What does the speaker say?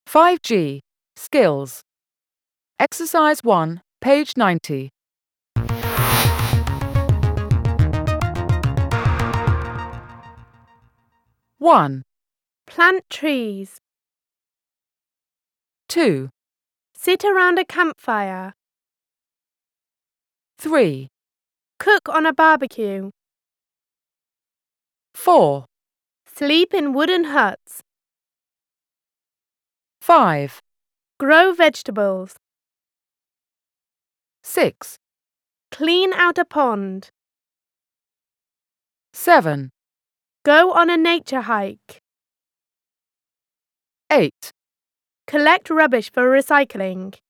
5G. Skills. Exercise 1, page 90. One, Plant trees. 2, Sit around a campfire. 3, Cook on a barbecue. 4, Sleep in wooden huts. 5, Grow vegetables. 6, Clean out a pond. 7, Go on a nature hike. 8, Collect rubbish for recycling.